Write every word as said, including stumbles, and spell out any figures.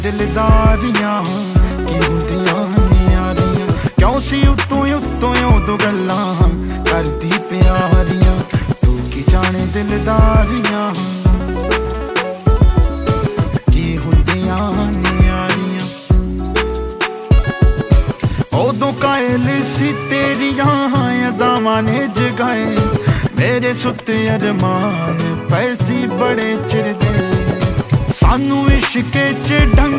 दिलदारियां की हुंदियां यारियां क्यों सी उत्तों उत्तों उदों गल्लां करदी प्यारियां तू की जाने दिलदारियां की हुंदियां यारियां उदों कायल सी तेरियां अदावां ने जगाए मेरे सुत्ते अरमान पैसी बड़े चिर दे सानू इश्के च ढंग